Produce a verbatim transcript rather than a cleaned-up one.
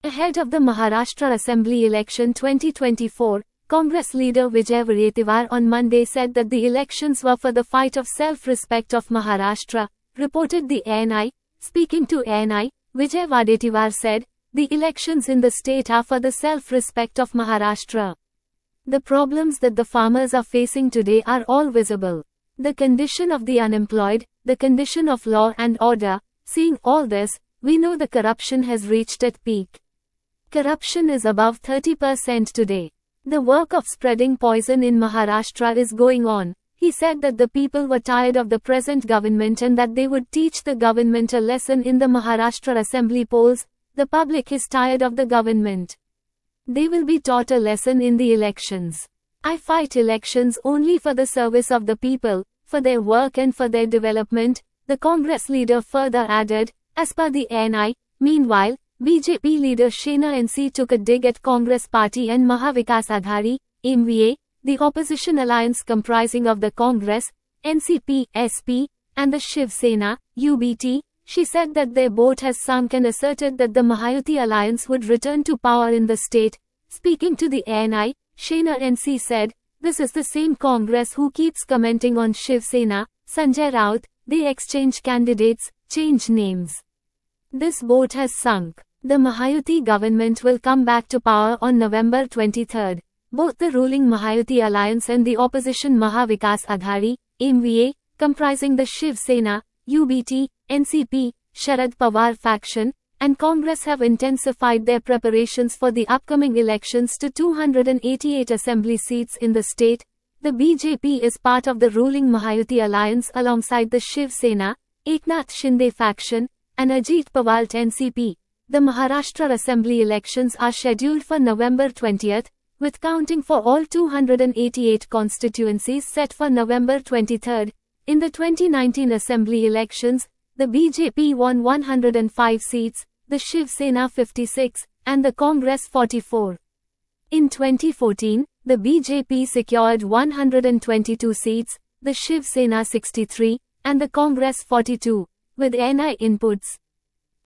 Ahead of the Maharashtra Assembly election twenty twenty-four, Congress leader Vijay Wadetiwar on Monday said that the elections were for the fight of self-respect of Maharashtra, reported the A N I. Speaking to A N I, Vijay Wadetiwar said, "The elections in the state are for the self-respect of Maharashtra. The problems that the farmers are facing today are all visible. The condition of the unemployed, the condition of law and order, seeing all this, we know the corruption has reached its peak. Corruption is above thirty percent today. The work of spreading poison in Maharashtra is going on." He said that the people were tired of the present government and that they would teach the government a lesson in the Maharashtra Assembly polls. "The public is tired of the government. They will be taught a lesson in the elections. I fight elections only for the service of the people, for their work and for their development," the Congress leader further added. As per the A N I, meanwhile, B J P leader Sena N C took a dig at Congress Party and Maha Vikas Aghadi, M V A, the opposition alliance comprising of the Congress, N C P, S P, and the Shiv Sena, U B T. She said that their boat has sunk and asserted that the Mahayuti alliance would return to power in the state. Speaking to the A N I, Sena N C said, "This is the same Congress who keeps commenting on Shiv Sena, Sanjay Raut. They exchange candidates, change names. This boat has sunk. The Mahayuti government will come back to power on November twenty-third. Both the ruling Mahayuti alliance and the opposition Maha Vikas Aghadi, M V A, comprising the Shiv Sena, U B T, N C P, Sharad Pawar faction, and Congress have intensified their preparations for the upcoming elections to two hundred eighty-eight assembly seats in the state. The B J P is part of the ruling Mahayuti alliance alongside the Shiv Sena, Eknath Shinde faction, and Ajit Pawar N C P. The Maharashtra Assembly elections are scheduled for November twentieth, with counting for all two hundred eighty-eight constituencies set for November twenty-third. In the twenty nineteen Assembly elections, the B J P won one hundred five seats, the Shiv Sena fifty-six, and the Congress forty-four. In twenty fourteen, the B J P secured one hundred twenty-two seats, the Shiv Sena sixty-three, and the Congress forty-two. With A N I inputs,